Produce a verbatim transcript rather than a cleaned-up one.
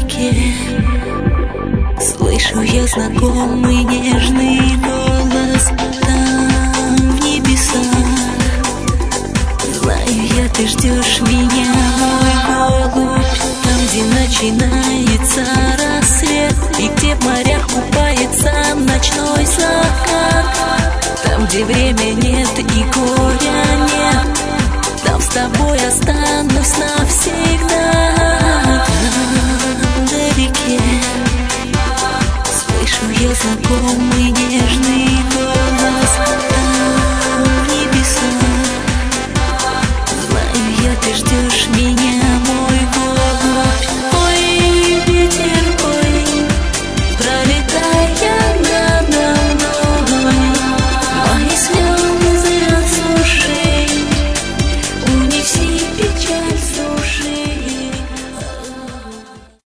вдалеке слышу я знакомый нежный голос. Там в небесах, знаю я, ты ждешь меня, мой голубь. Там, где начинается рассвет и где в морях купается ночной закат, там, где время нет и горя